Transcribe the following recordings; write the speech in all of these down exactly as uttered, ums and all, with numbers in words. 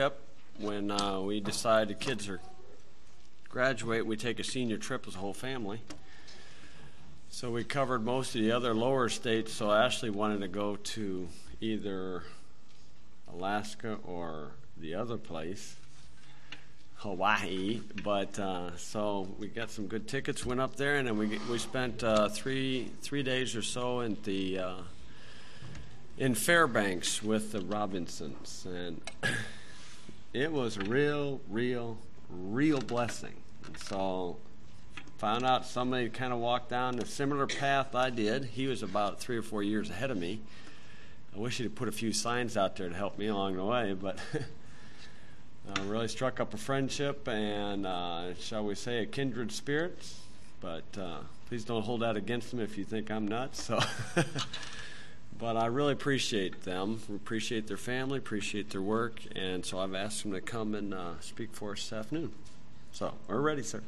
Yep. When uh, we decide the kids are graduate, we take a senior trip as a whole family. So we covered most of the other lower states. So Ashley wanted to go to either Alaska or the other place, Hawaii. But uh, so we got some good tickets, went up there, and then we we spent uh, three three days or so in the uh, in Fairbanks with the Robinsons, and it was a real, real, real blessing. And so found out somebody kind of walked down a similar path I did. He was about three or four years ahead of me. I wish he'd put a few signs out there to help me along the way, but uh, really struck up a friendship and, uh, shall we say, a kindred spirits. But uh, please don't hold that against them if you think I'm nuts. So. But I really appreciate them, appreciate their family, appreciate their work, and so I've asked them to come and uh, speak for us this afternoon. So we're ready, sir.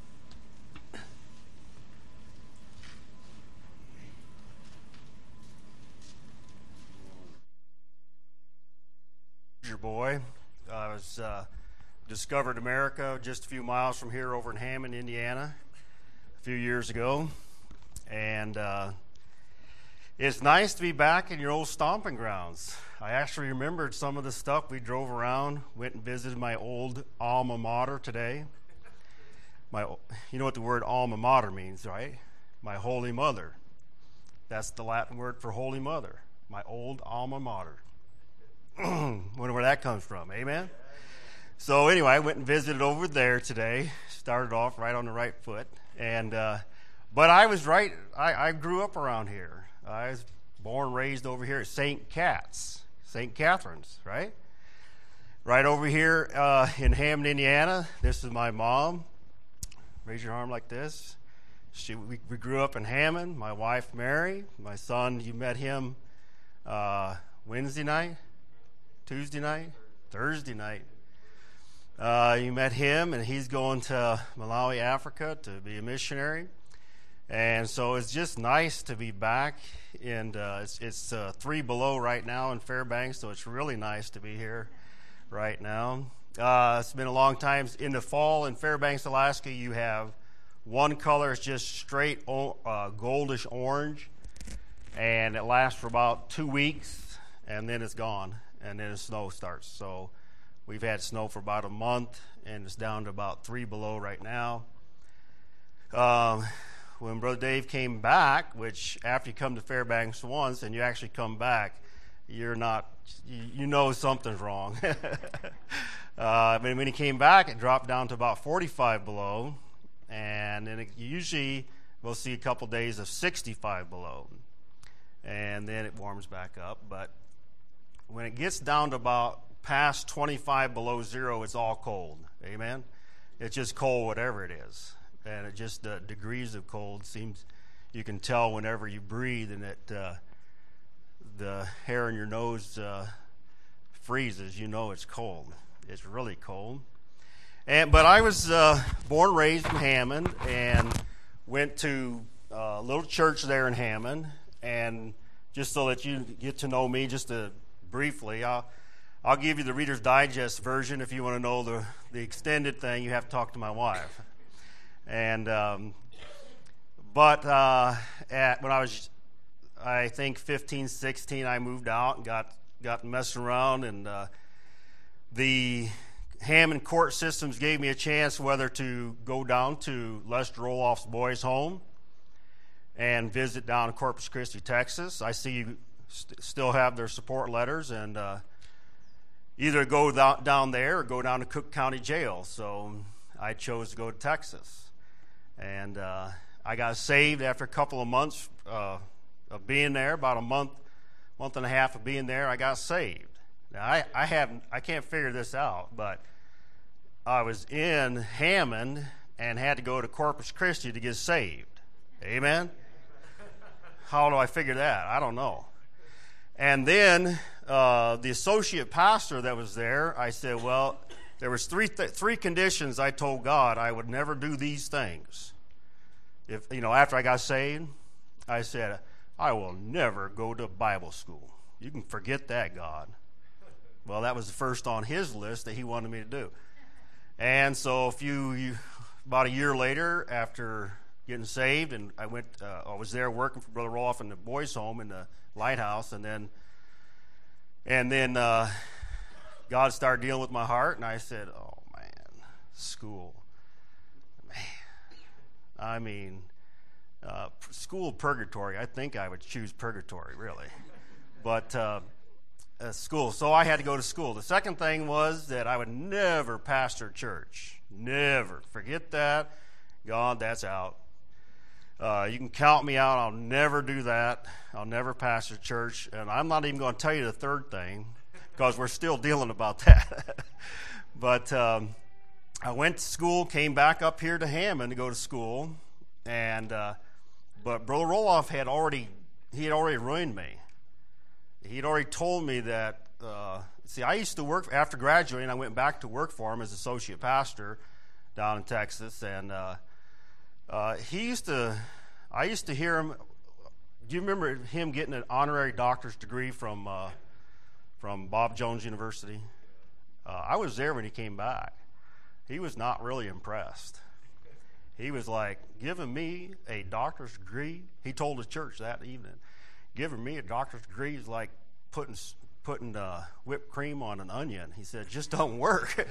Your boy. I was uh, discovered America just a few miles from here over in Hammond, Indiana, a few years ago, and uh, it's nice to be back in your old stomping grounds. I actually remembered some of the stuff. We drove around, went and visited my old alma mater today. My, you know what the word alma mater means, right? My holy mother. That's the Latin word for holy mother. My old alma mater. Wonder where that comes from, amen? So anyway, I went and visited over there today. Started off right on the right foot. and uh, But I was right, I, I grew up around here. I was born, raised over here at Saint Cat's, Saint Catherine's, right? Right over here uh, in Hammond, Indiana. This is my mom. Raise your arm like this. She, we, we grew up in Hammond. My wife, Mary. My son, you met him uh, Wednesday night, Tuesday night, Thursday night. Uh, you met him, and he's going to Malawi, Africa to be a missionary. And so it's just nice to be back, and uh, it's, it's uh, three below right now in Fairbanks, so it's really nice to be here right now. Uh, it's been a long time. In the fall in Fairbanks, Alaska, you have one color. It's just straight uh, goldish orange, and it lasts for about two weeks, and then it's gone, and then the snow starts. So we've had snow for about a month, and it's down to about three below right now. Um, When Brother Dave came back, which after you come to Fairbanks once and you actually come back, you're not, you, you know something's wrong. uh, but when he came back, it dropped down to about forty-five below, and then it, usually we'll see a couple days of sixty-five below, and then it warms back up. But when it gets down to about past twenty-five below zero, it's all cold. Amen? It's just cold, whatever it is. And it just uh, degrees of cold seems you can tell whenever you breathe, and it uh, the hair in your nose uh, freezes. You know it's cold. It's really cold. And but I was uh, born and raised in Hammond, and went to a little church there in Hammond. And just so that you get to know me, just to briefly, I'll I'll give you the Reader's Digest version. If you want to know the the extended thing, you have to talk to my wife. And um, but uh, at when I was, I think fifteen, sixteen, I moved out and got got messing around, and uh, the Hammond court systems gave me a chance whether to go down to Lester Roloff's boys' home and visit down in Corpus Christi, Texas. I see you st- still have their support letters, and uh, either go th- down there or go down to Cook County Jail. So I chose to go to Texas. And uh, I got saved after a couple of months uh, of being there, about a month, month and a half of being there. I got saved. Now I, I haven't, I can't figure this out, but I was in Hammond and had to go to Corpus Christi to get saved. Amen. How do I figure that? I don't know. And then uh, the associate pastor that was there, I said, well, there was three th- three conditions I told God I would never do these things. If you know, after I got saved, I said, I will never go to Bible school. You can forget that, God. Well, that was the first on his list that he wanted me to do. And so a few, you, about a year later, after getting saved, and I went, uh, I was there working for Brother Roloff in the boys' home in the lighthouse, and then, and then uh, God started dealing with my heart, and I said, "Oh man, school, man, I mean, uh, school purgatory. I think I would choose purgatory, really, but." Uh, Uh, school. So I had to go to school. The second thing was that I would never pastor church. Never. Forget that. God, that's out. Uh, you can count me out. I'll never do that. I'll never pastor church. And I'm not even going to tell you the third thing because we're still dealing about that. But um, I went to school, came back up here to Hammond to go to school. And uh, but Brother Roloff had already, he had already ruined me. He'd already told me that, uh, see, I used to work, after graduating, I went back to work for him as associate pastor down in Texas, and uh, uh, he used to, I used to hear him, do you remember him getting an honorary doctor's degree from uh, from Bob Jones University? Uh, I was there when he came back. He was not really impressed. He was like, giving me a doctor's degree? He told the church that evening. Giving me a doctor's degree is like putting putting uh, whipped cream on an onion. He said, just don't work.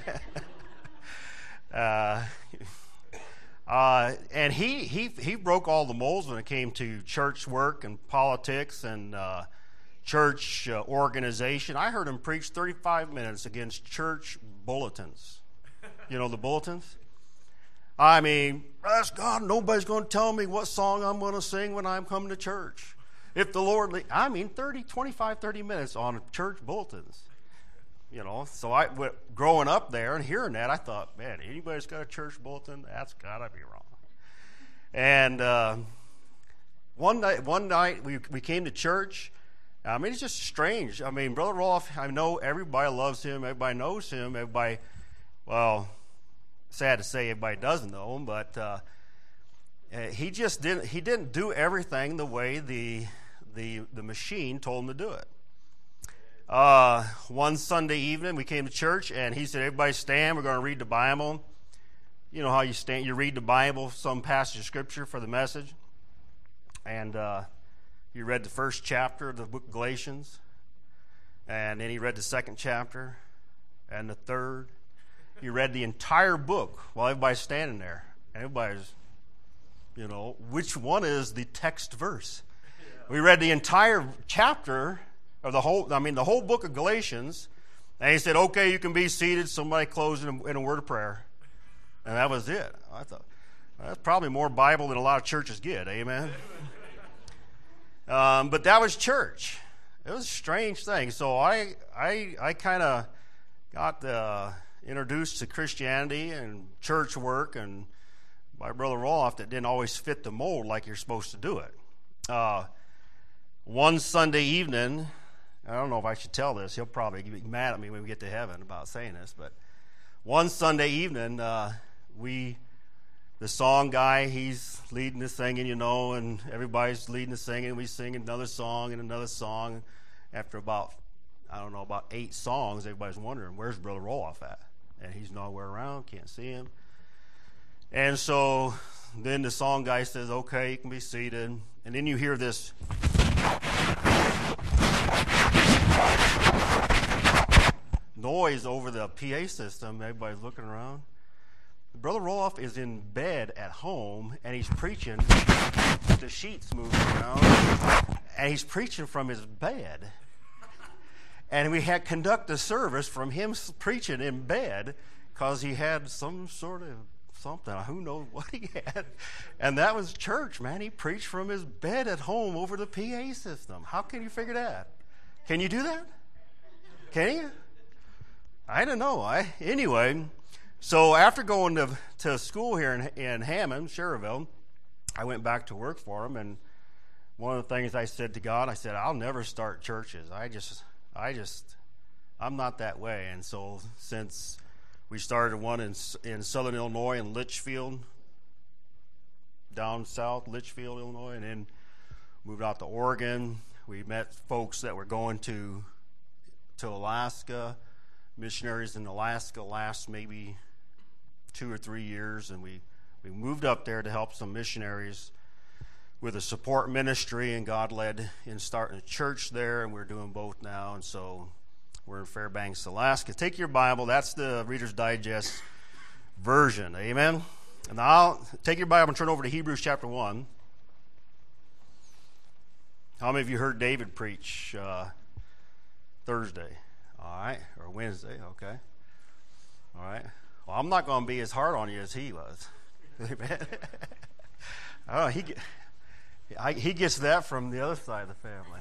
uh, uh, and he, he he broke all the molds when it came to church work and politics and uh, church uh, organization. I heard him preach thirty-five minutes against church bulletins. You know the bulletins? I mean, bless God, nobody's going to tell me what song I'm going to sing when I'm coming to church. If the Lord, le- I mean, thirty, twenty-five, thirty minutes on church bulletins, you know. So I, w- growing up there and hearing that, I thought, man, anybody's got a church bulletin, that's got to be wrong. And uh, one night, one night we we came to church. I mean, it's just strange. I mean, Brother Roloff, I know everybody loves him, everybody knows him, everybody. Well, sad to say, everybody doesn't know him, but uh, he just didn't. He didn't do everything the way the The, the machine told him to do it. Uh, one Sunday evening, we came to church, and he said, everybody stand, we're going to read the Bible. You know how you stand, you read the Bible, some passage of Scripture for the message. And uh, he read the first chapter of the book of Galatians, and then he read the second chapter, and the third. He read the entire book while everybody's standing there. And everybody's, you know, which one is the text verse? We read the entire chapter of the whole, I mean, the whole book of Galatians, and he said, okay, you can be seated. Somebody closed in a, in a word of prayer. And that was it. I thought, that's probably more Bible than a lot of churches get, amen? um, but that was church. It was a strange thing. So I I, I kind of got uh, introduced to Christianity and church work, and my Brother Roloff that didn't always fit the mold like you're supposed to do it. Uh, One Sunday evening, I don't know if I should tell this. He'll probably be mad at me when we get to heaven about saying this. But one Sunday evening, uh, we, the song guy, he's leading the singing, you know, and everybody's leading the singing. We sing another song and another song. After about, I don't know, about eight songs, everybody's wondering, where's Brother Roloff at? And he's nowhere around, can't see him. And so then the song guy says, okay, you can be seated. And then you hear this noise over the P A system. Everybody's looking around. Brother Roloff is in bed at home, and he's preaching. The sheets moving around, and he's preaching from his bed. And we had conduct a service from him preaching in bed because he had some sort of something. Who knows what he had? And that was church, man. He preached from his bed at home over the P A system. How can you figure that? Can you do that? Can you? I don't know. I anyway. So after going to to school here in, in Hammond, Sherrville, I went back to work for him. And one of the things I said to God, I said, I'll never start churches. I just, I just, I'm not that way. And so since we started one in in Southern Illinois in Litchfield, down south, Litchfield, Illinois, and then moved out to Oregon. We met folks that were going to to Alaska, missionaries in Alaska last maybe two or three years, and we, we moved up there to help some missionaries with a support ministry, and God led in starting a church there, and we're doing both now, and so we're in Fairbanks, Alaska. Take your Bible. That's the Reader's Digest version. Amen? And I'll take your Bible and turn over to Hebrews chapter one. How many of you heard David preach uh, Thursday? All right. Or Wednesday. Okay. All right. Well, I'm not going to be as hard on you as he was. Amen. Oh, he, I, he gets that from the other side of the family.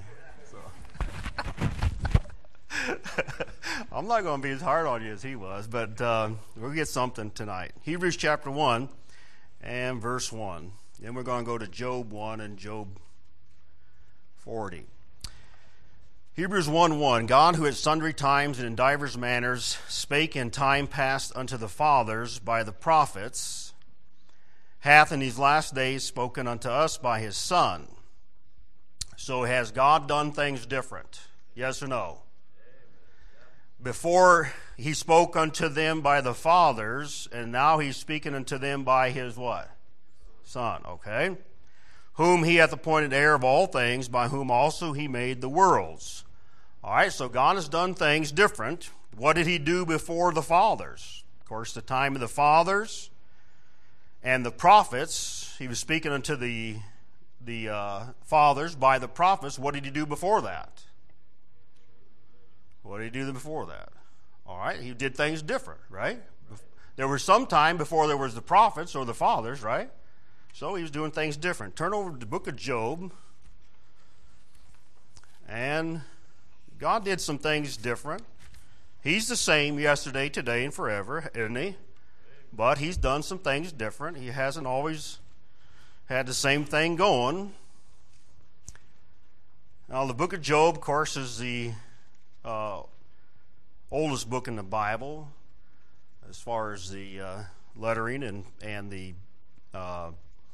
So. I'm not going to be as hard on you as he was, but uh, we'll get something tonight. Hebrews chapter one and verse one. Then we're going to go to Job one and Job forty. Hebrews one one, God, who at sundry times and in divers manners spake in time past unto the fathers by the prophets, hath in these last days spoken unto us by his Son. So has God done things different? Yes or no? Before he spoke unto them by the fathers, and now he's speaking unto them by his what? Son, okay? Whom he hath appointed heir of all things, by whom also he made the worlds. All right, so God has done things different. What did he do before the fathers? Of course, the time of the fathers and the prophets, he was speaking unto the, the uh, fathers by the prophets. What did he do before that? What did he do before that? All right, he did things different, right? There was some time before there was the prophets or the fathers, right? So he was doing things different. Turn over to the book of Job. And God did some things different. He's the same yesterday, today, and forever, isn't he? But he's done some things different. He hasn't always had the same thing going. Now, the book of Job, of course, is the uh, oldest book in the Bible as far as the uh, lettering and, and the... Uh,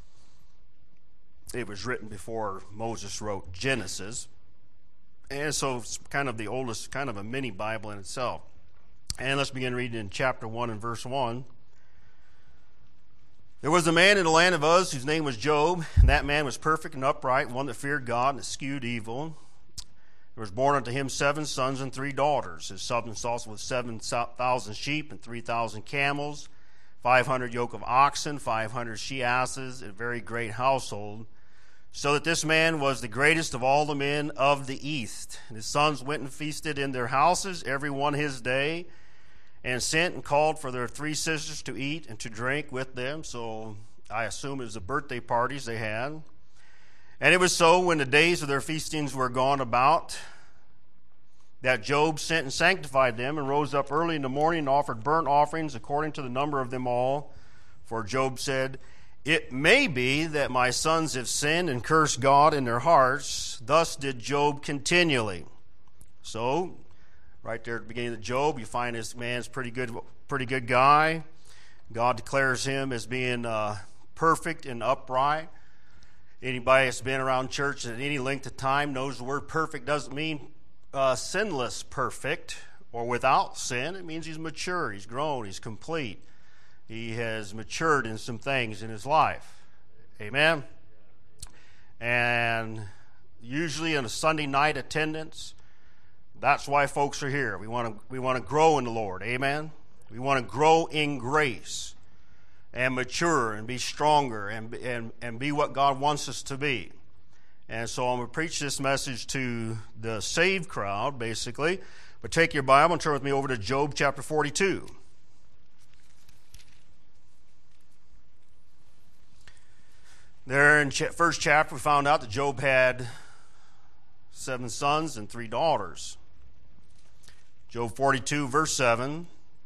It was written before Moses wrote Genesis. And so it's kind of the oldest, kind of a mini Bible in itself. And let's begin reading in chapter one and verse one. There was a man in the land of Uz whose name was Job. And that man was perfect and upright, one that feared God and eschewed evil. There was born unto him seven sons and three daughters. His substance also was seven thousand sheep and three thousand camels, five hundred yoke of oxen, five hundred she-asses, a very great household. So that this man was the greatest of all the men of the east. And his sons went and feasted in their houses, every one his day, and sent and called for their three sisters to eat and to drink with them. So I assume it was the birthday parties they had. And it was so, when the days of their feastings were gone about, that Job sent and sanctified them, and rose up early in the morning and offered burnt offerings according to the number of them all. For Job said, It may be that my sons have sinned and cursed God in their hearts. Thus did Job continually. So, right there at the beginning of Job, you find this man's pretty good, pretty good guy. God declares him as being uh, perfect and upright. Anybody that's been around church at any length of time knows the word perfect doesn't mean uh, sinless perfect or without sin. It means he's mature, he's grown, he's complete. He has matured in some things in his life. Amen? And usually in a Sunday night attendance, that's why folks are here. We want to we want to grow in the Lord. Amen? We want to grow in grace and mature and be stronger and, and, and be what God wants us to be. And so I'm going to preach this message to the saved crowd, basically. But take your Bible and turn with me over to Job chapter forty-two. There in the first chapter, we found out that Job had seven sons and three daughters. Job forty-two, verse seven.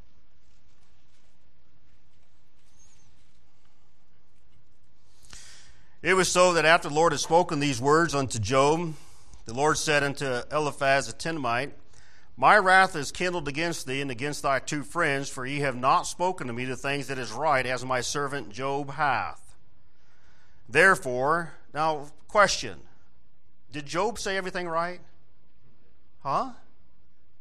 It was so that after the Lord had spoken these words unto Job, the Lord said unto Eliphaz the Temanite, My wrath is kindled against thee and against thy two friends, for ye have not spoken to me the things that is right, as my servant Job hath. Therefore, now, question. Did Job say everything right? Huh?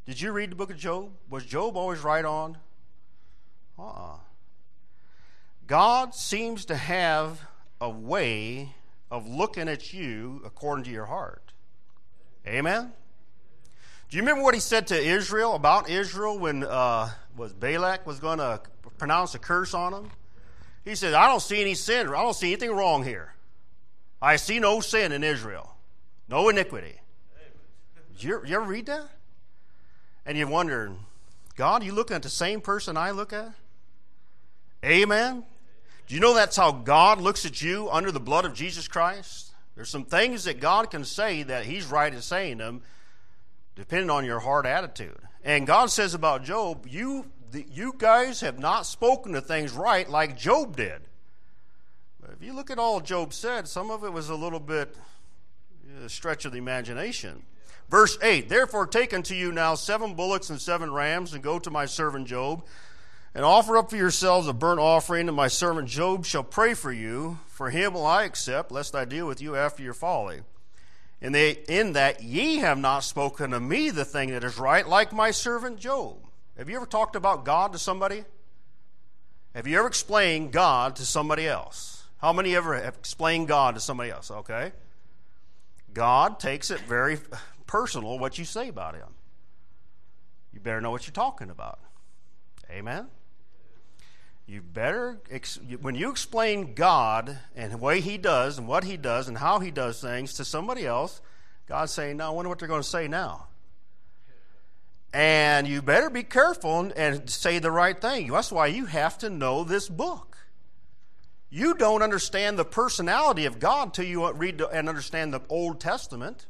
Did you read the book of Job? Was Job always right on? Uh-uh. God seems to have a way of looking at you according to your heart. Amen? Do you remember what he said to Israel, about Israel, when uh, was Balak was going to pronounce a curse on them? He said, I don't see any sin. I don't see anything wrong here. I see no sin in Israel. No iniquity. Did you, you ever read that? And you wonder, God, are you looking at the same person I look at? Amen? Do you know that's how God looks at you under the blood of Jesus Christ? There's some things that God can say that he's right in saying them, depending on your heart attitude. And God says about Job, you, you guys have not spoken the things right like Job did. But if you look at all Job said, some of it was a little bit a stretch of the imagination. Verse eight, therefore take unto you now seven bullocks and seven rams, and go to my servant Job, and offer up for yourselves a burnt offering, and my servant Job shall pray for you. For him will I accept, lest I deal with you after your folly. And they, in that ye have not spoken to me the thing that is right, like my servant Job. Have you ever talked about God to somebody? Have you ever explained God to somebody else? How many ever have explained God to somebody else? Okay. God takes it very personal what you say about him. You better know what you're talking about. Amen? You better, when you explain God and the way he does and what he does and how he does things to somebody else, God's saying, now I wonder what they're going to say now. And you better be careful and say the right thing. That's why you have to know this book. You don't understand the personality of God till you read and understand the Old Testament.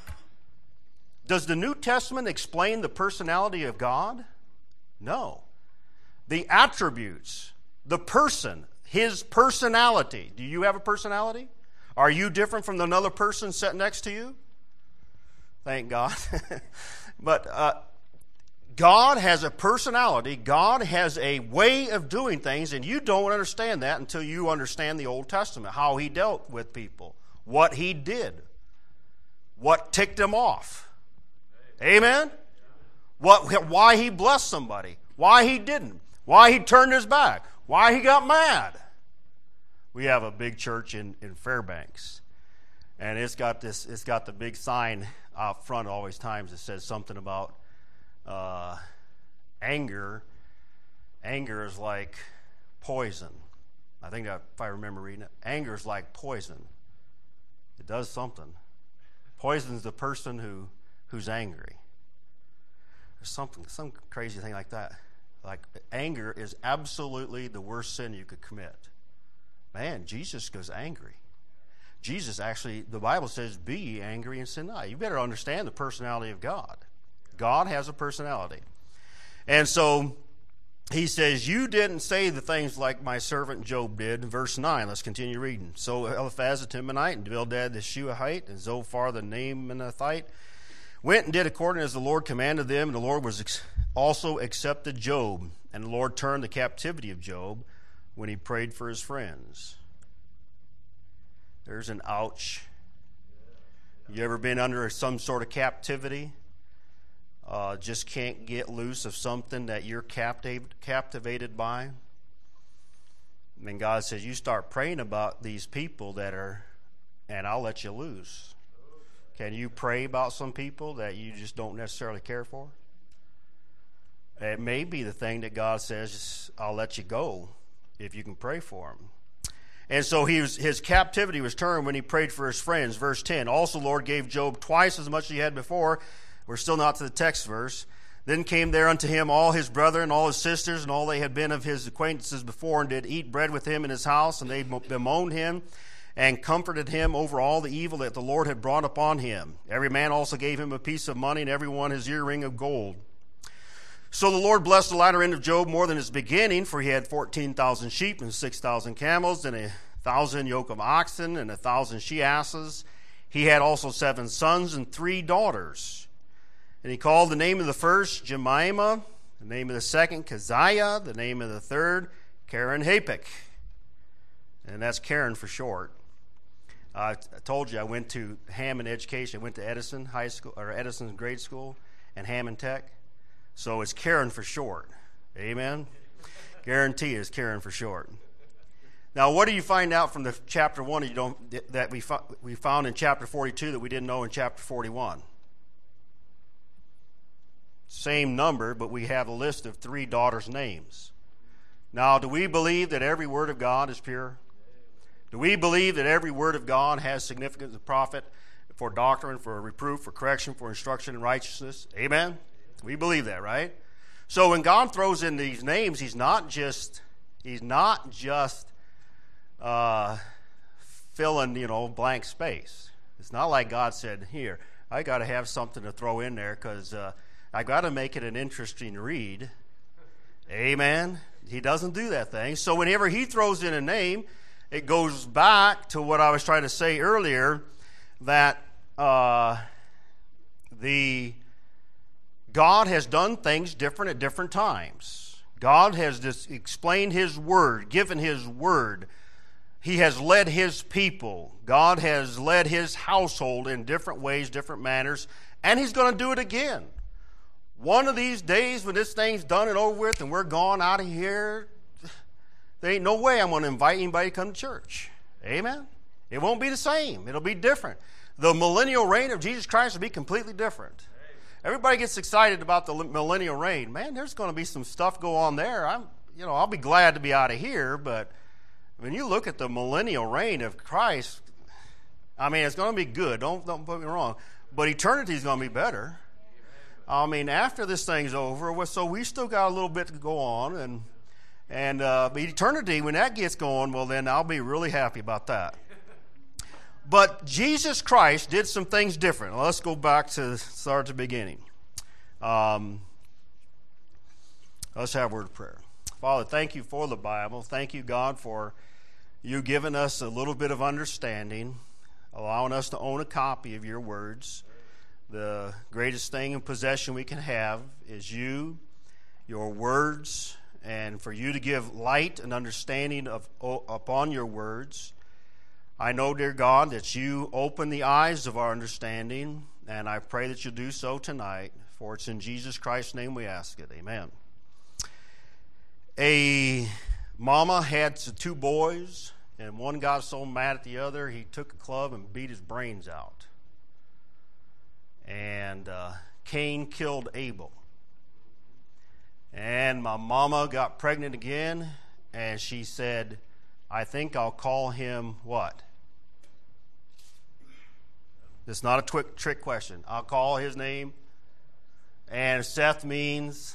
Does the New Testament explain the personality of God? No. The attributes, the person, his personality. Do you have a personality? Are you different from another person sitting next to you? Thank God. But uh, God has a personality. God has a way of doing things, and you don't understand that until you understand the Old Testament, how he dealt with people, what he did, what ticked him off. Amen? What, why he blessed somebody, why he didn't, why he turned his back, why he got mad. We have a big church in, in Fairbanks, and it's got this. It's got the big sign out front always times that says something about uh, anger. Anger is like poison. I think that, if I remember reading it, anger is like poison. It does something. Poison is the person who who's angry. There's something, some crazy thing like that. Like anger is absolutely the worst sin you could commit. Man, Jesus goes angry. Jesus actually, the Bible says, be ye angry and sin not. You better understand the personality of God. God has a personality. And so he says, you didn't say the things like my servant Job did. Verse nine, let's continue reading. So Eliphaz the Temanite and Bildad the Shuhite and Zophar the Naamathite went and did according as the Lord commanded them, and the Lord was ex- also accepted Job. And the Lord turned the captivity of Job when he prayed for his friends. There's an ouch. You ever been under some sort of captivity? Uh, just can't get loose of something that you're captiv- captivated by? And God says, you start praying about these people that are, and I'll let you loose. Can you pray about some people that you just don't necessarily care for? It may be the thing that God says, I'll let you go if you can pray for them. And so he was, his captivity was turned when he prayed for his friends. Verse ten, also the Lord gave Job twice as much as he had before. We're still not to the text verse. Then came there unto him all his brethren, all his sisters, and all they had been of his acquaintances before, and did eat bread with him in his house, and they bemoaned him, and comforted him over all the evil that the Lord had brought upon him. Every man also gave him a piece of money, and every one his earring of gold. So the Lord blessed the latter end of Job more than his beginning, for he had fourteen thousand sheep, and six thousand camels, and a thousand yoke of oxen, and a thousand she-asses. He had also seven sons and three daughters. And he called the name of the first Jemima, the name of the second Keziah, the name of the third Karen-Hapik. And that's Karen for short. Uh, I told you I went to Hammond Education. I went to Edison High School or Edison Grade School and Hammond Tech. So it's Karen for short. Amen? Guarantee is Karen for short. Now, what do you find out from the chapter one you don't, that we, fo- we found in chapter forty-two that we didn't know in chapter forty-one? Same number, but we have a list of three daughters' names. Now, do we believe that every word of God is pure? Do we believe that every word of God has significance of profit for doctrine, for reproof, for correction, for instruction in righteousness? Amen? We believe that, right? So when God throws in these names, he's not just he's not just uh, filling, you know, blank space. It's not like God said, here, I got to have something to throw in there because uh, I got to make it an interesting read. Amen? He doesn't do that thing. So whenever he throws in a name, it goes back to what I was trying to say earlier, that uh, the God has done things different at different times. God has just explained his word, given his word. He has led his people. God has led his household in different ways, different manners, and he's going to do it again. One of these days when this thing's done and over with and we're gone out of here, there ain't no way I'm going to invite anybody to come to church. Amen? It won't be the same. It'll be different. The millennial reign of Jesus Christ will be completely different. Everybody gets excited about the millennial reign. Man, there's going to be some stuff go on there. I'm, you know, I'll be glad to be out of here, but when you look at the millennial reign of Christ, I mean, it's going to be good. Don't, don't put me wrong. But eternity is going to be better. I mean, after this thing's over, so we still got a little bit to go on, and and uh, but eternity, when that gets going, well, then I'll be really happy about that. But Jesus Christ did some things different. Well, let's go back to start at the beginning. Um, let's have a word of prayer. Father, thank you for the Bible. Thank you, God, for you giving us a little bit of understanding, allowing us to own a copy of your words. The greatest thing in possession we can have is you, your words, and for you to give light and understanding of upon your words. I know, dear God, that you open the eyes of our understanding, and I pray that you'll do so tonight, for it's in Jesus Christ's name we ask it. Amen. A mama had two boys, and one got so mad at the other, he took a club and beat his brains out. And uh, Cain killed Abel. And my mama got pregnant again, and she said, I think I'll call him what? It's not a twick, trick question. I'll call his name. And Seth means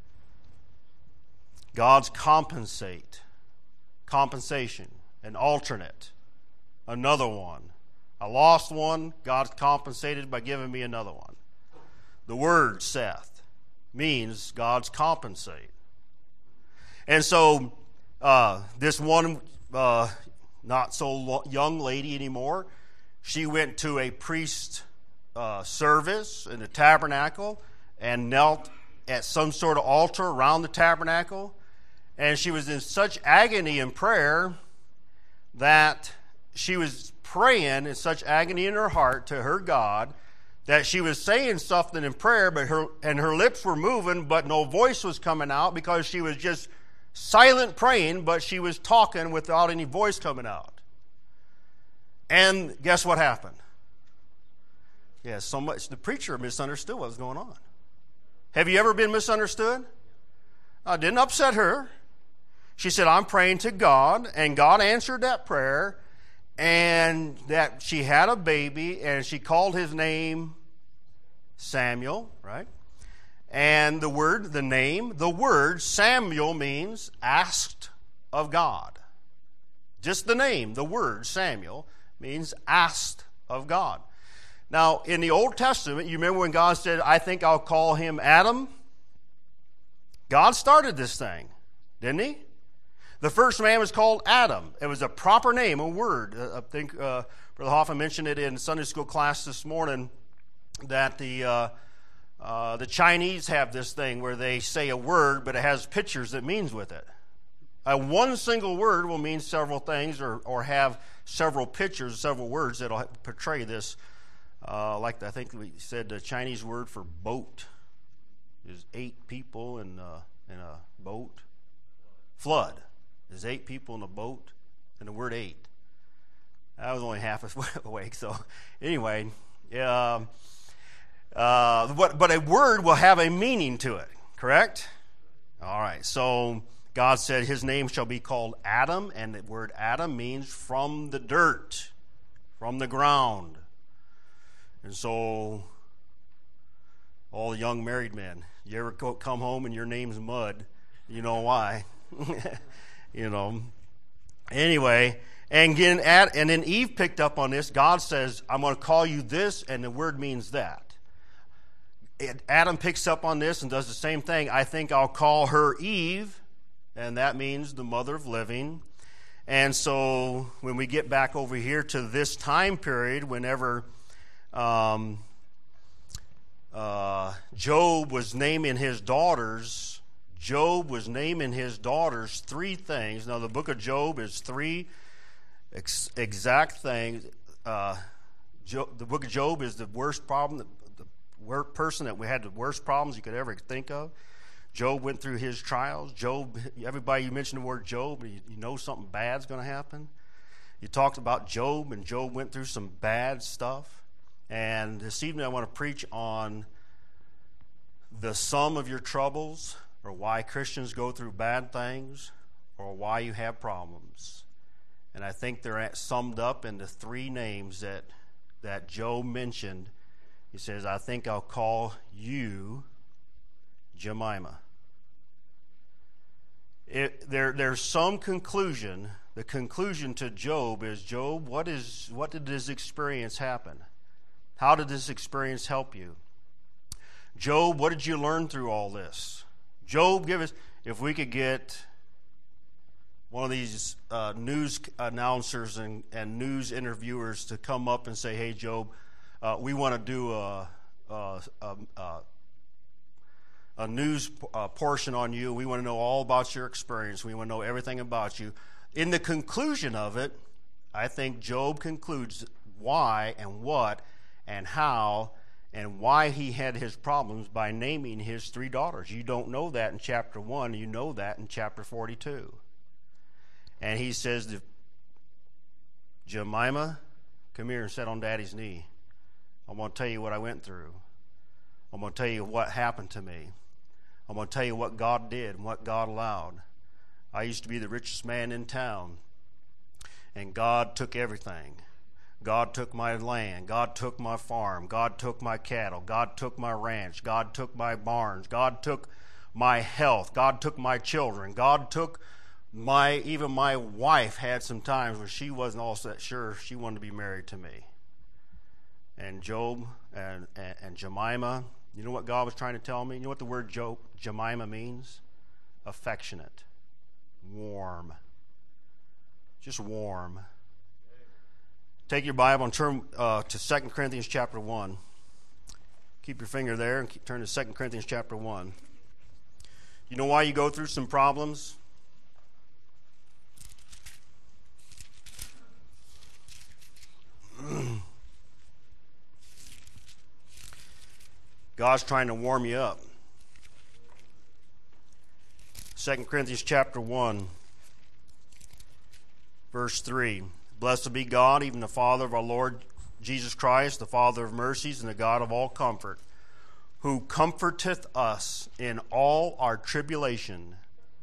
God's compensate, compensation, an alternate, another one. I lost one, God's compensated by giving me another one. The word Seth means God's compensate. And so uh, this one, uh, not so young lady anymore, she went to a priest uh, service in the tabernacle and knelt at some sort of altar around the tabernacle. And she was in such agony in prayer that she was praying in such agony in her heart to her God that she was saying something in prayer, but her and her lips were moving, but no voice was coming out because she was just silent praying, but she was talking without any voice coming out. And guess what happened? Yeah, so much the preacher misunderstood what was going on. Have you ever been misunderstood? I didn't upset her. She said, I'm praying to God, and God answered that prayer, and that she had a baby, and she called his name Samuel, right? And the word, the name, the word Samuel means asked of God. Just the name, the word Samuel, means asked of God. Now, in the Old Testament, you remember when God said, I think I'll call him Adam? God started this thing, didn't he? The first man was called Adam. It was a proper name, a word. I think uh, Brother Hoffman mentioned it in Sunday school class this morning, that the uh, uh, the Chinese have this thing where they say a word, but it has pictures that means with it. Uh, one single word will mean several things, or, or have several pictures, several words that will portray this. Uh, like I think we said the Chinese word for boat. There's eight people in a, in a boat. Flood. There's eight people in a boat, and the word eight. I was only half awake, so anyway, um, uh, but, but a word will have a meaning to it, correct? All right, so God said his name shall be called Adam, and the word Adam means from the dirt, from the ground. And so, all the young married men, you ever come home and your name's Mud, you know why. You know. Anyway, and again, and then Eve picked up on this. God says, I'm going to call you this, and the word means that. Adam picks up on this and does the same thing. I think I'll call her Eve, and that means the mother of living. And so when we get back over here to this time period, whenever um, uh, Job was naming his daughters, Job was naming his daughters three things. Now, the book of Job is three ex- exact things. Uh, Job, the book of Job is the worst problem, the, the worst person that we had the worst problems you could ever think of. Job went through his trials. Job, everybody you mention the word Job, you, you know something bad's going to happen. You talked about Job, and Job went through some bad stuff. And this evening I want to preach on the sum of your troubles, or why Christians go through bad things, or why you have problems. And I think they're summed up in the three names that, that Job mentioned. He says, I think I'll call you Jemima. It, there, there's some conclusion. The conclusion to Job is, Job, what is what did this experience happen? How did this experience help you? Job, what did you learn through all this? Job, give us, if we could get one of these uh, news announcers and, and news interviewers to come up and say, hey, Job, uh, we want to do a, a, a, a, a news uh, portion on you. We want to know all about your experience. We want to know everything about you. In the conclusion of it, I think Job concludes why and what and how and why he had his problems by naming his three daughters. You don't know that in chapter one. You know that in chapter forty-two. And he says to Jemima, come here and sit on Daddy's knee. I'm going to tell you what I went through. I'm going to tell you what happened to me. I'm going to tell you what God did and what God allowed. I used to be the richest man in town, and God took everything. God took my land. God took my farm. God took my cattle. God took my ranch. God took my barns. God took my health. God took my children. God took my, even my wife had some times when she wasn't all that sure she wanted to be married to me. And Job and, and, and Jemima, you know what God was trying to tell me? You know what the word Job, Jemima means? Affectionate. Warm. Just warm. Take your Bible and turn uh, to Second Corinthians chapter one. Keep your finger there and keep, turn to Second Corinthians chapter one. You know why you go through some problems? God's trying to warm you up. Second Corinthians chapter one, verse three. Blessed be God, even the Father of our Lord Jesus Christ, the Father of mercies and the God of all comfort, who comforteth us in all our tribulation,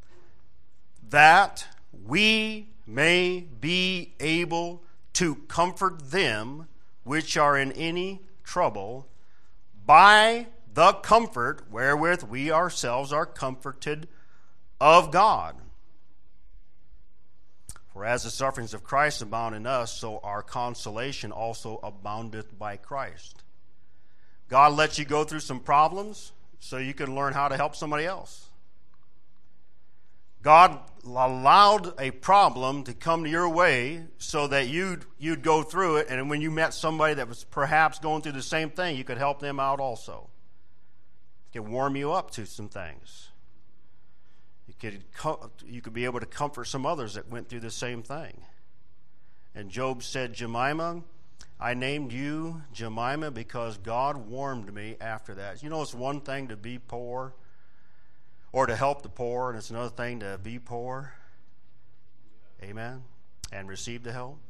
that we may be able to comfort them which are in any trouble by the comfort wherewith we ourselves are comforted of God. For as the sufferings of Christ abound in us, so our consolation also aboundeth by Christ. God lets you go through some problems so you can learn how to help somebody else. God allowed a problem to come to your way so that you'd, you'd go through it, and when you met somebody that was perhaps going through the same thing, you could help them out also. It could warm you up to some things. You could, you could be able to comfort some others that went through the same thing. And Job said, Jemima, I named you Jemima because God warmed me after that. You know, it's one thing to be poor or to help the poor, and it's another thing to be poor. Amen. And receive the help.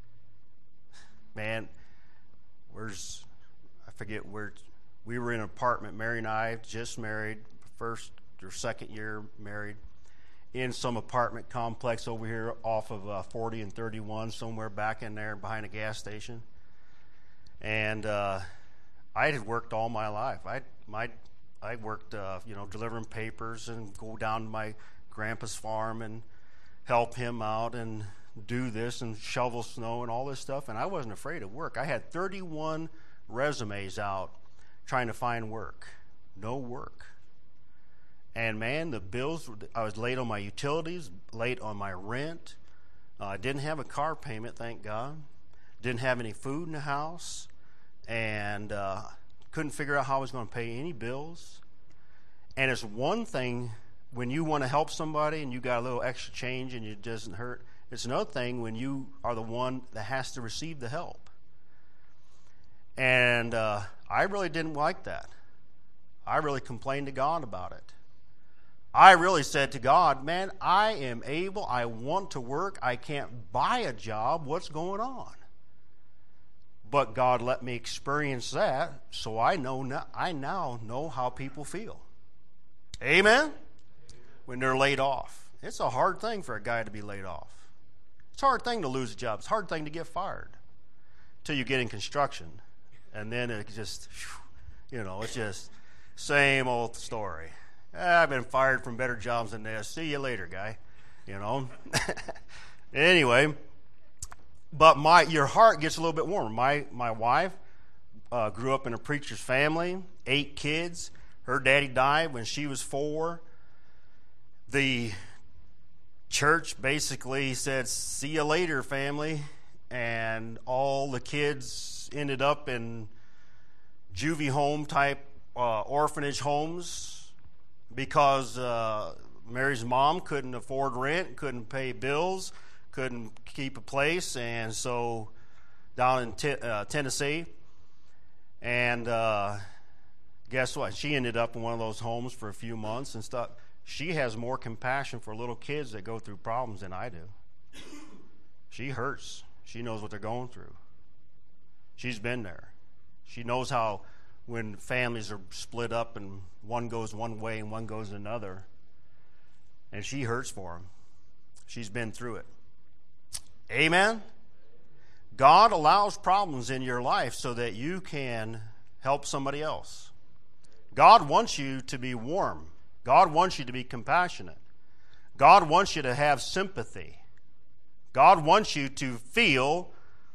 Man, where's, I forget where, we were in an apartment, Mary and I, just married, first or second year married, in some apartment complex over here off of uh, forty and thirty-one, somewhere back in there behind a gas station. And uh, I had worked all my life. I my I worked, uh, you know, delivering papers and go down to my grandpa's farm and help him out and do this and shovel snow and all this stuff. And I wasn't afraid of work. I had thirty-one resumes out trying to find work. No work. And man, the bills, I was late on my utilities, late on my rent. Uh, I didn't have a car payment, thank God. Didn't have any food in the house. And uh, couldn't figure out how I was going to pay any bills. And it's one thing when you want to help somebody and you got a little extra change and it doesn't hurt. It's another thing when you are the one that has to receive the help. And uh, I really didn't like that. I really complained to God about it. I really said to God, man, I am able, I want to work, I can't buy a job, what's going on? But God let me experience that, so I know I now know how people feel. Amen? When they're laid off. It's a hard thing for a guy to be laid off. It's a hard thing to lose a job. It's a hard thing to get fired till you get in construction. And then it just, you know, it's just same old story. I've been fired from better jobs than this. See you later, guy. You know? Anyway, but my your heart gets a little bit warmer. My my wife uh, grew up in a preacher's family, eight kids. Her daddy died when she was four. The church basically said, see you later, family. And all the kids ended up in juvie home type uh, orphanage homes because uh, Mary's mom couldn't afford rent, couldn't pay bills, couldn't keep a place, and so down in t- uh, Tennessee. And uh, guess what? She ended up in one of those homes for a few months and stuff. She has more compassion for little kids that go through problems than I do. She hurts. She knows what they're going through. She's been there. She knows how when families are split up and one goes one way and one goes another, and she hurts for them. She's been through it. Amen? God allows problems in your life so that you can help somebody else. God wants you to be warm. God wants you to be compassionate. God wants you to have sympathy. God wants you to feel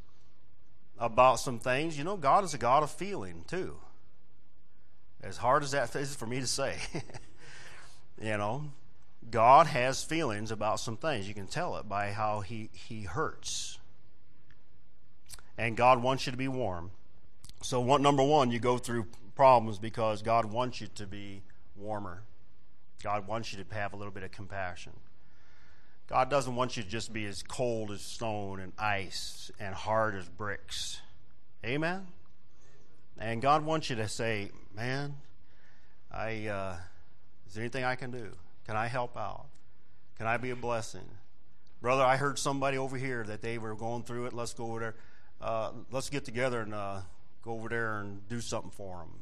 about some things. You know, God is a God of feeling, too. As hard as that is for me to say. You know, God has feelings about some things. You can tell it by how he, he hurts. And God wants you to be warm. So, what, number one, you go through problems because God wants you to be warmer. God wants you to have a little bit of compassion. God doesn't want you to just be as cold as stone and ice and hard as bricks. Amen? And God wants you to say, man, I uh, is there anything I can do? Can I help out? Can I be a blessing? Brother, I heard somebody over here that they were going through it. Let's go over there. Uh, let's get together and uh, go over there and do something for them.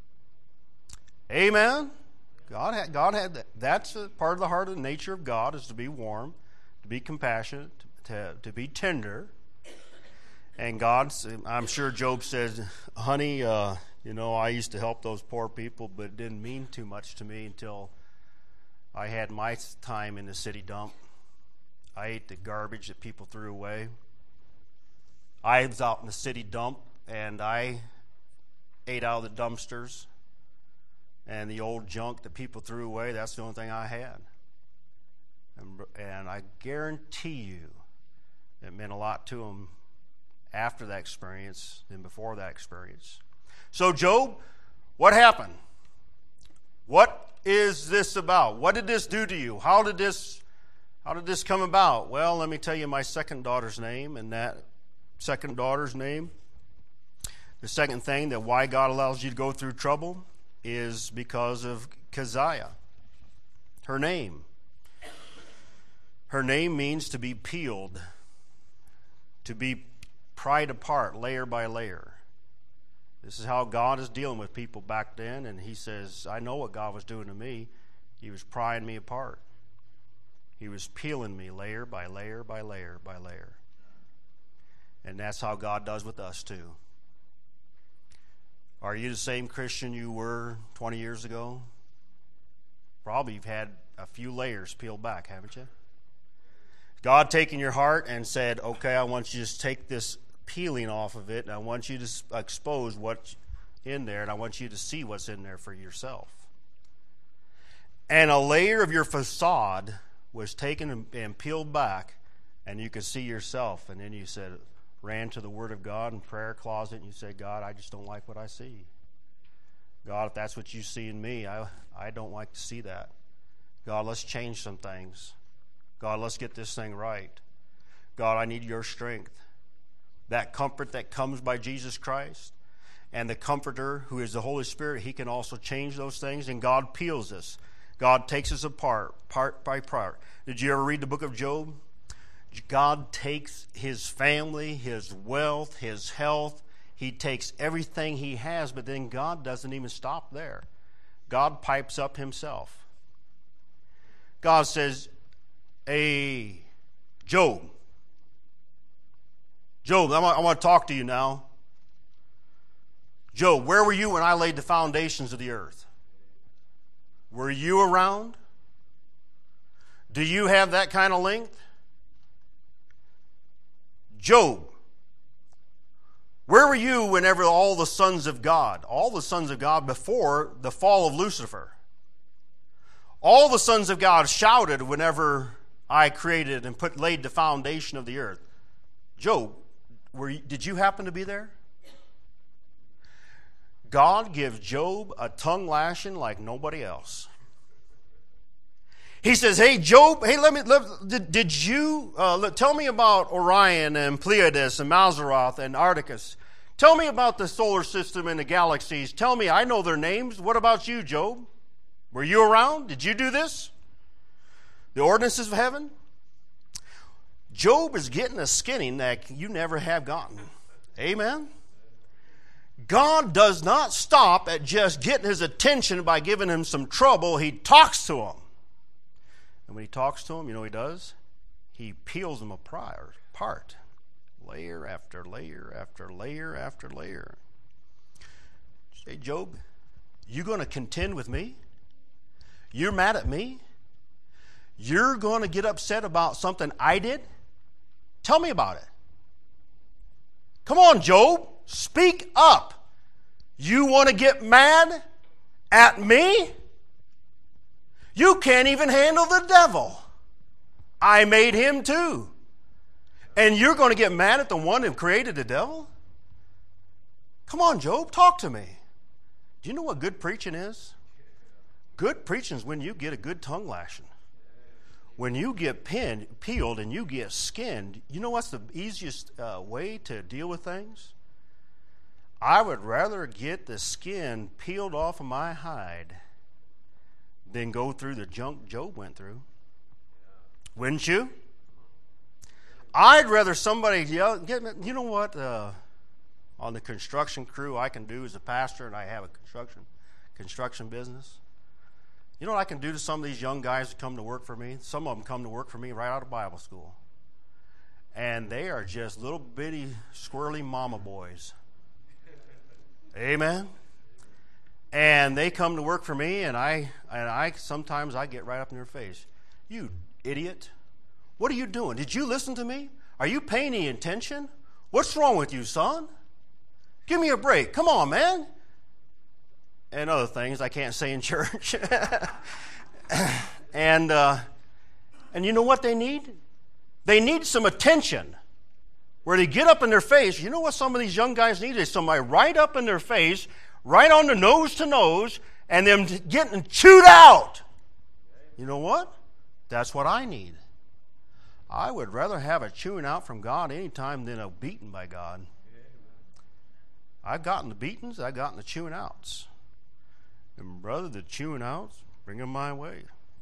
Amen? God had, God had that. That's a part of the heart of the nature of God is to be warm, to be compassionate, to, to be tender. And God, I'm sure Job says, honey, uh, you know, I used to help those poor people, but it didn't mean too much to me until I had my time in the city dump. I ate the garbage that people threw away. I was out in the city dump, and I ate out of the dumpsters. And the old junk that people threw away, that's the only thing I had. And, and I guarantee you it meant a lot to them after that experience than before that experience. So, Job, what happened? What is this about? What did this do to you? How did this, how did this come about? Well, let me tell you my second daughter's name, and that second daughter's name The second thing that why God allows you to go through trouble is because of Keziah. Her name. Her name means to be peeled, to be pried apart layer by layer. This is how God is dealing with people back then, and he says, I know what God was doing to me. He was prying me apart. He was peeling me layer by layer by layer by layer. And that's how God does with us too. Are you the same Christian you were twenty years ago? Probably you've had a few layers peeled back, haven't you? God taken your heart and said, okay, I want you to just take this peeling off of it, and I want you to expose what's in there, and I want you to see what's in there for yourself. And a layer of your facade was taken and peeled back, and you could see yourself. And then you said, ran to the Word of God in prayer closet, and you said, God, I just don't like what I see. God, if that's what you see in me, I, I don't like to see that. God, let's change some things. God, let's get this thing right. God, I need your strength. That comfort that comes by Jesus Christ and the Comforter who is the Holy Spirit, he can also change those things, and God peels us. God takes us apart, part by part. Did you ever read the book of Job? God takes his family, his wealth, his health. He takes everything he has, but then God doesn't even stop there. God pipes up himself. God says, hey, Job, Job, I want, I want to talk to you now. Job, where were you when I laid the foundations of the earth? Were you around? Do you have that kind of length? Job, where were you whenever all the sons of God, all the sons of God before the fall of Lucifer, all the sons of God shouted whenever I created and put laid the foundation of the earth. Job, were you, did you happen to be there? God gives Job a tongue lashing like nobody else. He says, hey, Job, hey, let me, let, did, did you, uh, let, tell me about Orion and Pleiades and Mazzaroth and Arcturus. Tell me about the solar system and the galaxies. Tell me, I know their names. What about you, Job? Were you around? Did you do this? The ordinances of heaven? Job is getting a skinning that you never have gotten. Amen? God does not stop at just getting his attention by giving him some trouble. He talks to him. And when he talks to him, you know what he does? He peels them apart, layer after layer after layer after layer. Say, Job, you going to contend with me? You're mad at me? You're going to get upset about something I did? Tell me about it. Come on, Job, speak up. You want to get mad at me? You can't even handle the devil. I made him too. And you're going to get mad at the one who created the devil? Come on, Job, talk to me. Do you know what good preaching is? Good preaching is when you get a good tongue lashing. When you get pinned, peeled and you get skinned, you know what's the easiest uh, way to deal with things? I would rather get the skin peeled off of my hide than go through the junk Job went through. Wouldn't you? I'd rather somebody yell, get me, you know what, uh, on the construction crew I can do as a pastor, and I have a construction construction business. You know what I can do to some of these young guys that come to work for me? Some of them come to work for me right out of Bible school. And they are just little bitty, squirrely mama boys. Amen? And they come to work for me, and I and I sometimes I get right up in their face. You idiot. What are you doing? Did you listen to me? Are you paying any attention? What's wrong with you, son? Give me a break. Come on, man. And other things I can't say in church. and uh, and you know what they need? They need some attention. Where they get up in their face. You know what some of these young guys need? Is somebody right up in their face, right on the nose to nose, and them getting chewed out. You know what? That's what I need. I would rather have a chewing out from God anytime than a beating by God. I've gotten the beatings, I've gotten the chewing outs. And brother, the chewing outs, bring them my way.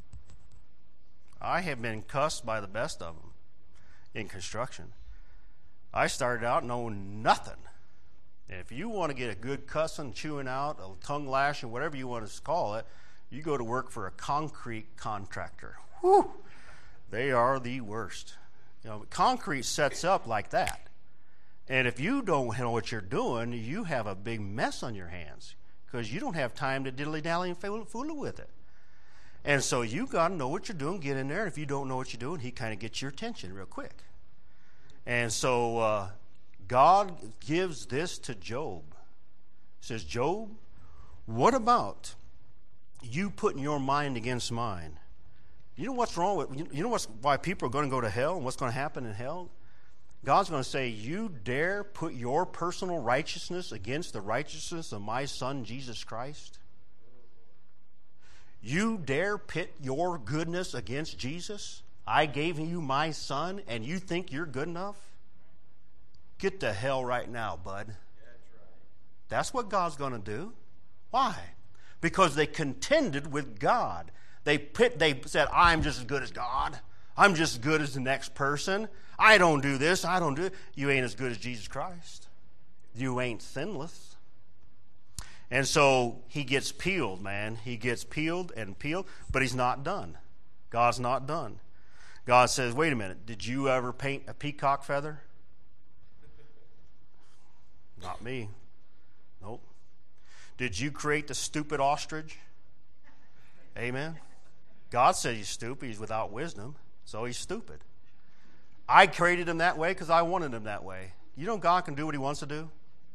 I have been cussed by the best of them in construction. I started out knowing nothing. And if you want to get a good cussing, chewing out, a tongue lashing, whatever you want to call it, you go to work for a concrete contractor. Whew! They are the worst. You know, concrete sets up like that. And if you don't know what you're doing, you have a big mess on your hands because you don't have time to diddly-dally and fool, fool with it. And so you got to know what you're doing, get in there, and if you don't know what you're doing, he kind of gets your attention real quick. And so uh, God gives this to Job. He says, Job, what about you putting your mind against mine? You know what's wrong with, you know what's, why people are going to go to hell and what's going to happen in hell? God's going to say, you dare put your personal righteousness against the righteousness of my son, Jesus Christ? You dare pit your goodness against Jesus? I gave you my son, and you think you're good enough? Get to hell right now, bud. That's right. That's what God's going to do. Why? Because they contended with God. They pit, they said, I'm just as good as God. I'm just as good as the next person. I don't do this. I don't do it. You ain't as good as Jesus Christ. You ain't sinless. And so he gets peeled, man. He gets peeled and peeled, but he's not done. God's not done. God says, wait a minute. Did you ever paint a peacock feather? Not me. Nope. Did you create the stupid ostrich? Amen. God said he's stupid. He's without wisdom, so he's stupid. I created him that way because I wanted him that way. You know God can do what he wants to do?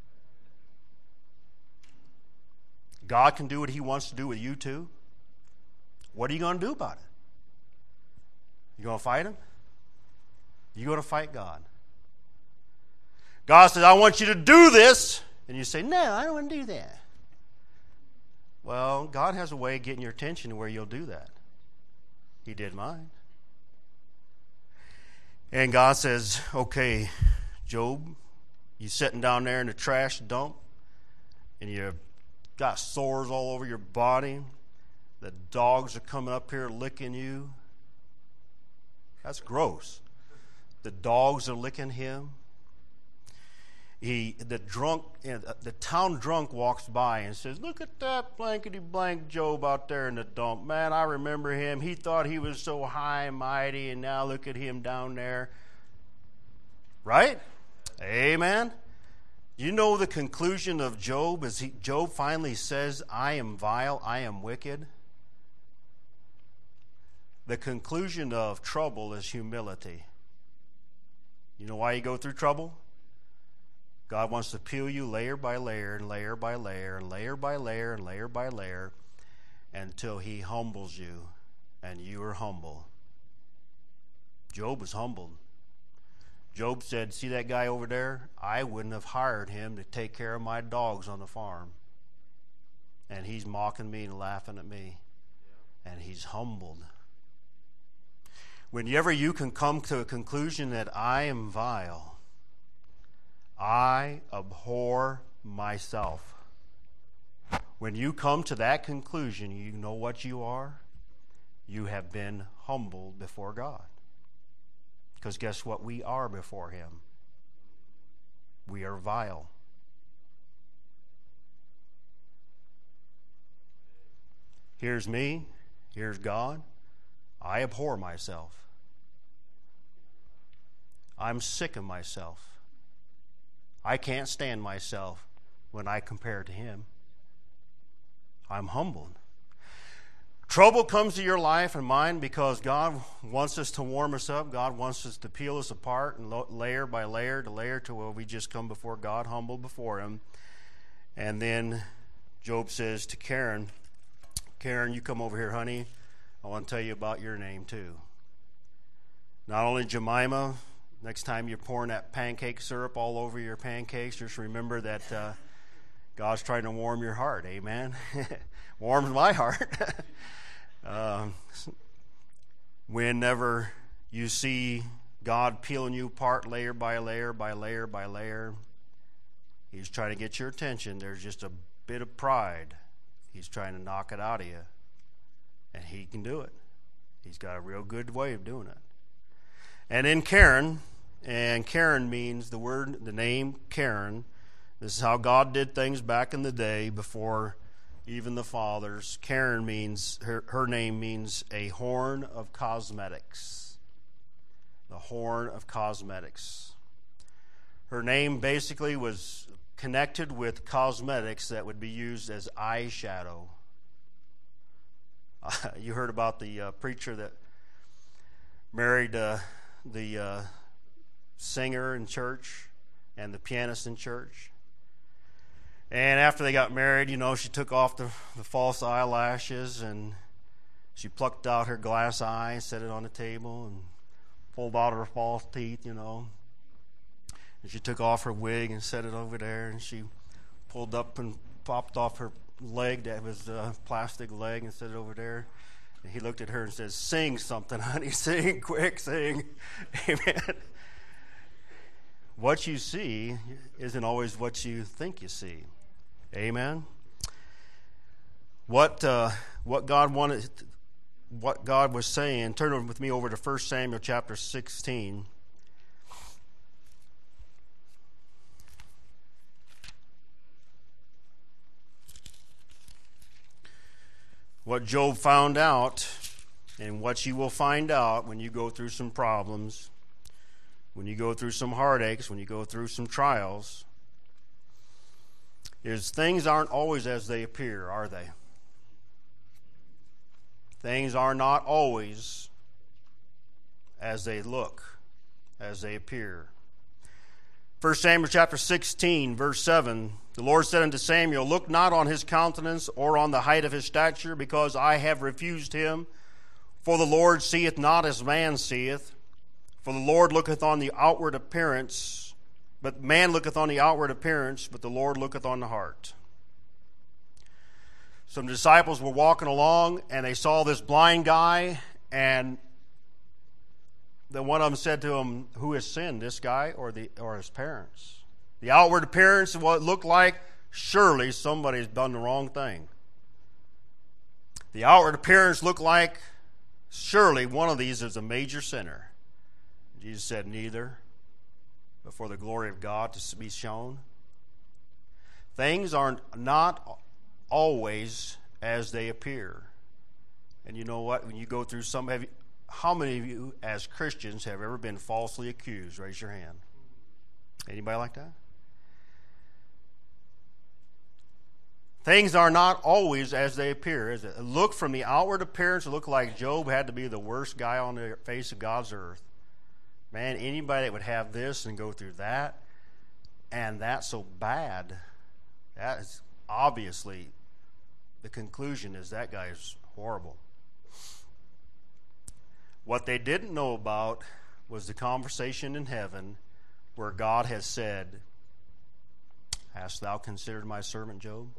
God can do what he wants to do with you too. What are you going to do about it? You going to fight him? You going to fight God? God says, I want you to do this. And you say, no, I don't want to do that. Well, God has a way of getting your attention to where you'll do that. He did mine. And God says, okay, Job, you sitting down there in the trash dump, and you've got sores all over your body. The dogs are coming up here licking you. That's gross. The dogs are licking him. He, the drunk, the town drunk walks by and says, look at that blankety blank Job out there in the dump. Man, I remember him. He thought he was so high and mighty, and now look at him down there. Right? Amen. You know the conclusion of Job is he, Job finally says, I am vile, I am wicked. The conclusion of trouble is humility. You know why you go through trouble? God wants to peel you layer by layer and layer by layer and layer by layer and layer by layer until he humbles you and you are humble. Job was humbled. Job said, see that guy over there? I wouldn't have hired him to take care of my dogs on the farm. And he's mocking me and laughing at me. Yeah. And he's humbled. Whenever you can come to a conclusion that I am vile, I abhor myself. When you come to that conclusion, you know what you are? You have been humbled before God. Because guess what? We are before him. We are vile. Here's me. Here's God. I abhor myself. I'm sick of myself. I can't stand myself when I compare to him. I'm humbled. Trouble comes to your life and mine because God wants us to warm us up. God wants us to peel us apart and layer by layer to layer to where we just come before God, humble before him. And then Job says to Karen, Karen, you come over here, honey. I want to tell you about your name too. Not only Jemima, next time you're pouring that pancake syrup all over your pancakes, just remember that uh, God's trying to warm your heart. Amen. Warms my heart. um, whenever you see God peeling you apart layer by layer by layer by layer, He's trying to get your attention. There's just a bit of pride. He's trying to knock it out of you. And he can do it. He's got a real good way of doing it. And in Karen, and Karen means the word, the name Karen. This is how God did things back in the day before even the fathers. Karen means, her, her name means a horn of cosmetics. The horn of cosmetics. Her name basically was connected with cosmetics that would be used as eyeshadow. Uh, you heard about the uh, preacher that married uh, the uh, singer in church and the pianist in church. And after they got married, you know, she took off the, the false eyelashes and she plucked out her glass eye, set it on the table, and pulled out her false teeth, you know. And she took off her wig and set it over there, and she pulled up and popped off her leg that was a plastic leg and set it over there. And he looked at her and said, "Sing something, honey. Sing, quick, sing." Amen. What you see isn't always what you think you see. Amen. What uh, what God wanted, what God was saying. Turn with me over to First Samuel chapter sixteen. What Job found out, and what you will find out when you go through some problems, when you go through some heartaches, when you go through some trials, is things aren't always as they appear, are they? Things are not always as they look, as they appear. First Samuel chapter sixteen, verse seven, the Lord said unto Samuel, "Look not on his countenance or on the height of his stature, because I have refused him. For the Lord seeth not as man seeth. For the Lord looketh on the outward appearance, but man looketh on the outward appearance, but the Lord looketh on the heart." Some disciples were walking along, and they saw this blind guy, and then one of them said to him, "Who has sinned, this guy or the or his parents?" The outward appearance of what it looked like, surely somebody's done the wrong thing. The outward appearance looked like, surely one of these is a major sinner. Jesus said, "Neither, but for the glory of God to be shown." Things are not always as they appear. And you know what? When you go through some, have you, how many of you as Christians have ever been falsely accused? Raise your hand. Anybody like that? Things are not always as they appear, is it? Look, from the outward appearance, it looked like Job had to be the worst guy on the face of God's earth. Man, anybody that would have this and go through that, and that's so bad, that is obviously, the conclusion is that guy is horrible. What they didn't know about was the conversation in heaven where God has said, "Hast thou considered my servant Job?"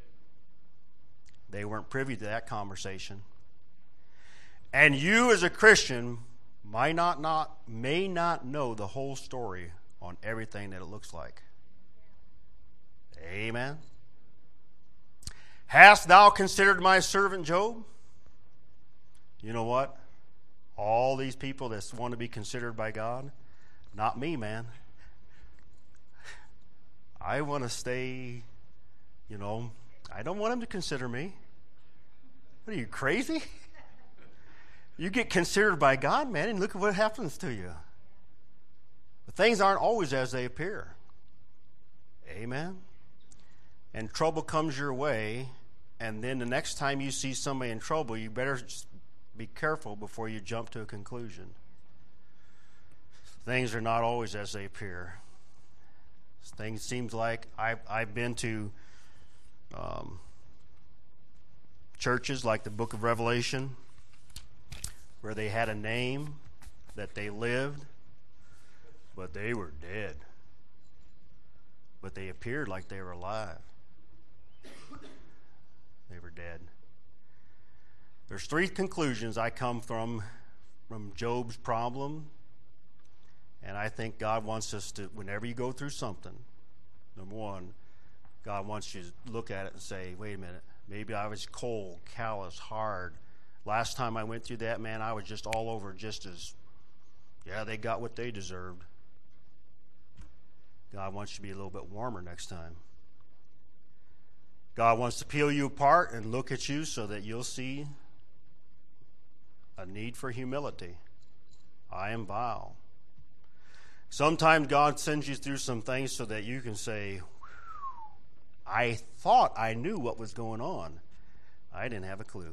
They weren't privy to that conversation. And you as a Christian might not, not, may not know the whole story on everything that it looks like. Amen. "Hast thou considered my servant Job?" You know what? All these people that want to be considered by God, not me, man. I want to stay, you know, I don't want him to consider me. What are you, crazy? You get considered by God, man, and look at what happens to you. But things aren't always as they appear. Amen. And trouble comes your way, and then the next time you see somebody in trouble, you better just be careful before you jump to a conclusion. Things are not always as they appear. Things seems like I've, I've been to um, churches like the book of Revelation where they had a name that they lived, but they were dead. But they appeared like they were alive. They were dead. There's three conclusions I come from from Job's problem. And I think God wants us to, whenever you go through something, Number one, God wants you to look at it and say, wait a minute, maybe I was cold, callous, hard. Last time I went through that, man, I was just all over just as, yeah, they got what they deserved. God wants you to be a little bit warmer next time. God wants to peel you apart and look at you so that you'll see a need for humility. I am vile. Sometimes God sends you through some things so that you can say, I thought I knew what was going on. I didn't have a clue.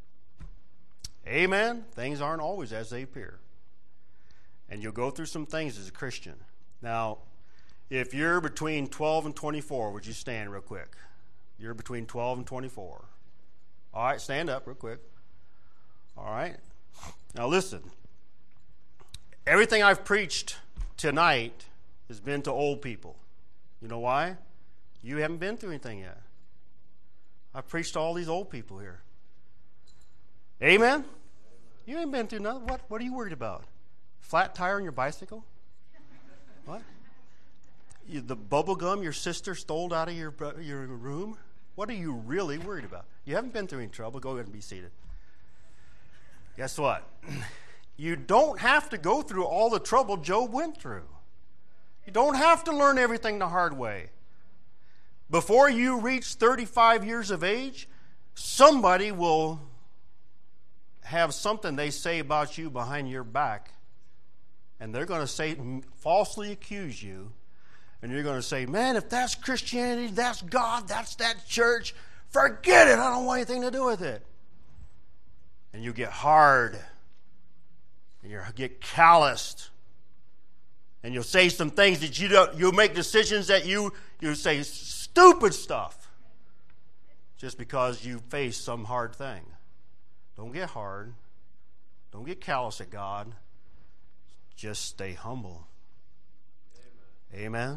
Amen? Things aren't always as they appear. And you'll go through some things as a Christian. Now, if you're between twelve and twenty-four, would you stand real quick? You're between twelve and twenty-four. All right, stand up real quick. All right. Now listen. Everything I've preached tonight has been to old people. You know why? You haven't been through anything yet. I've preached to all these old people here. Amen? You ain't been through nothing. What, what are you worried about? Flat tire on your bicycle? What? You, the bubble gum your sister stole out of your, your room? What are you really worried about? You haven't been through any trouble. Go ahead and be seated. Guess what? You don't have to go through all the trouble Job went through. You don't have to learn everything the hard way. Before you reach thirty-five years of age, somebody will have something they say about you behind your back, and they're going to say, falsely accuse you, and you're going to say, man, if that's Christianity, that's God, that's that church, forget it, I don't want anything to do with it. And you get hard, and you get calloused, and you'll say some things that you don't, you'll make decisions that you, you say stupid stuff just because you face some hard thing. Don't get hard. Don't get callous at God. Just stay humble. Amen. Amen.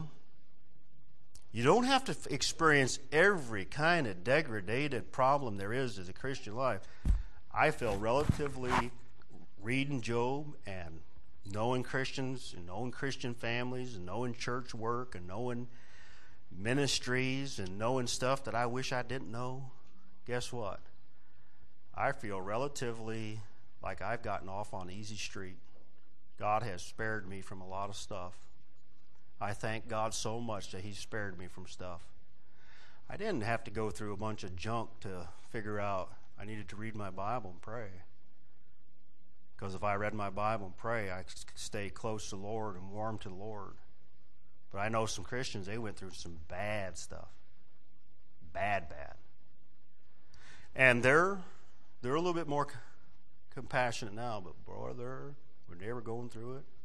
You don't have to experience every kind of degraded problem there is as a Christian life. I feel relatively reading Job and knowing Christians and knowing Christian families and knowing church work and knowing ministries and knowing stuff that I wish I didn't know. Guess what? I feel relatively like I've gotten off on easy street. God has spared me from a lot of stuff. I thank God so much that He spared me from stuff. I didn't have to go through a bunch of junk to figure out I needed to read my Bible and pray. Because if I read my Bible and pray, I stay close to the Lord and warm to the Lord. But I know some Christians, they went through some bad stuff. Bad, bad. And they're they're a little bit more c- compassionate now, but brother, when they were going through it,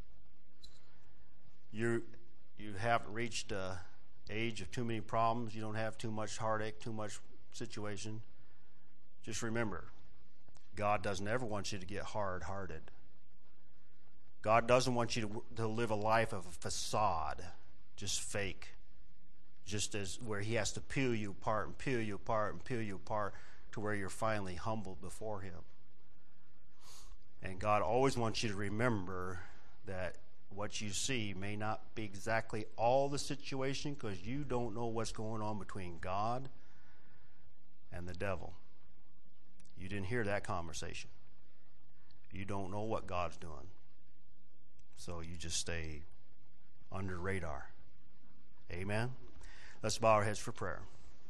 you you haven't reached a age of too many problems. You don't have too much heartache, too much situation. Just remember, God doesn't ever want you to get hard-hearted. God doesn't want you to, to live a life of a facade, just fake, just as where He has to peel you apart and peel you apart and peel you apart to where you're finally humbled before Him. And God always wants you to remember that what you see may not be exactly all the situation, because you don't know what's going on between God and the devil. You didn't hear that conversation. You don't know what God's doing. So you just stay under radar. Amen? Let's bow our heads for prayer.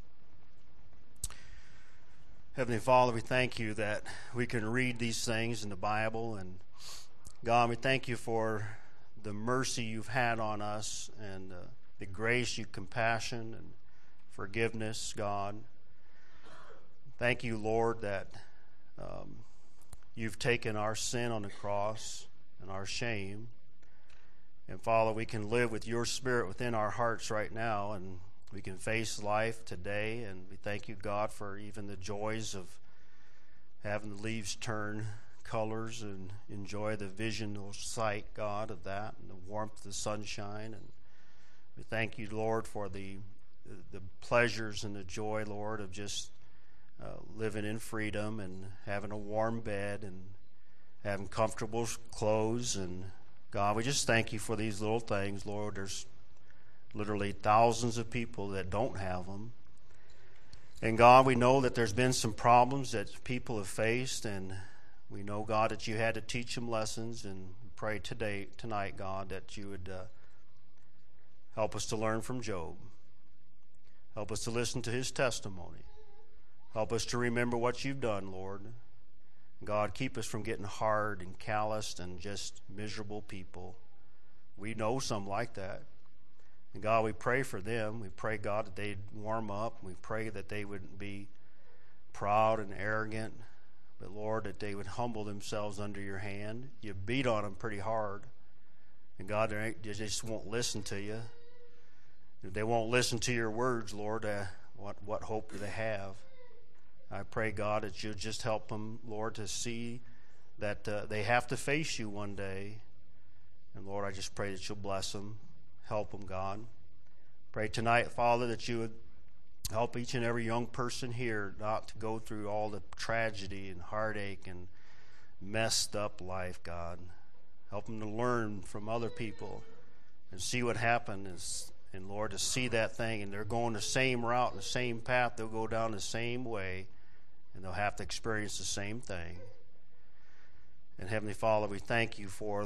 Heavenly Father, we thank You that we can read these things in the Bible. And God, we thank You for the mercy You've had on us and uh, the grace, You compassion and forgiveness, God. Thank You, Lord, that um, You've taken our sin on the cross and our shame. And Father, we can live with Your Spirit within our hearts right now, and we can face life today. And we thank You, God, for even the joys of having the leaves turn colors and enjoy the visual sight, God, of that, and the warmth of the sunshine. And we thank You, Lord, for the the pleasures and the joy, Lord, of just uh, living in freedom and having a warm bed and having comfortable clothes. And God, we just thank You for these little things, Lord. There's literally thousands of people that don't have them. And God, we know that there's been some problems that people have faced, and we know, God, that you had to teach them lessons, and we pray today, tonight, God, that you would uh, help us to learn from Job. Help us to listen to his testimony. Help us to remember what you've done, Lord. God, keep us from getting hard and calloused and just miserable people. We know some like that. And God, we pray for them. We pray, God, that they'd warm up. We pray that they wouldn't be proud and arrogant. But, Lord, that they would humble themselves under your hand. You beat on them pretty hard. And, God, they just won't listen to you. If they won't listen to your words, Lord, uh, what, what hope do they have? I pray, God, that you'll just help them, Lord, to see that uh, they have to face you one day. And, Lord, I just pray that you'll bless them. Help them, God. Pray tonight, Father, that you would help each and every young person here not to go through all the tragedy and heartache and messed up life, God. Help them to learn from other people and see what happened. Is, and, Lord, to see that thing, and they're going the same route, the same path. They'll go down the same way, and they'll have to experience the same thing. And, Heavenly Father, we thank you for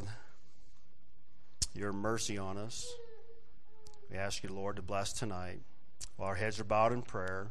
your mercy on us. We ask you, Lord, to bless tonight. While our heads are bowed in prayer,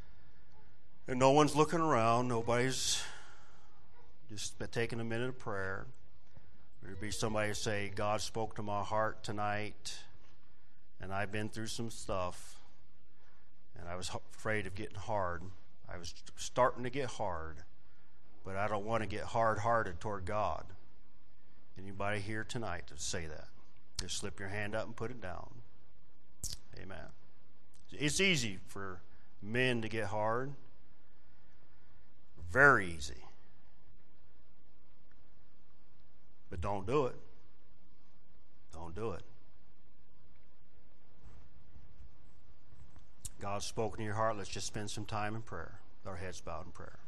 and no one's looking around, nobody's just taking a minute of prayer. There'd be somebody say, God spoke to my heart tonight, and I've been through some stuff, and I was afraid of getting hard. I was starting to get hard, but I don't want to get hard-hearted toward God. Anybody here tonight to say that? Just slip your hand up and put it down. Amen. It's easy for men to get hard. Very easy. But don't do it. Don't do it. God's spoken to your heart. Let's just spend some time in prayer. With our heads bowed in prayer.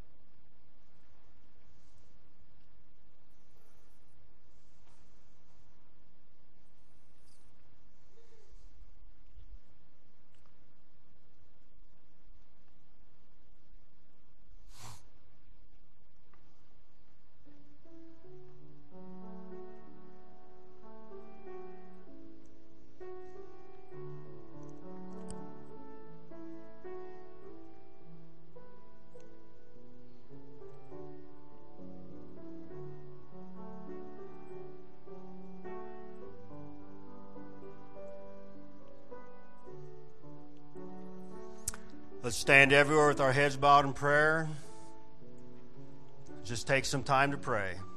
Let's stand everywhere with our heads bowed in prayer. Just take some time to pray.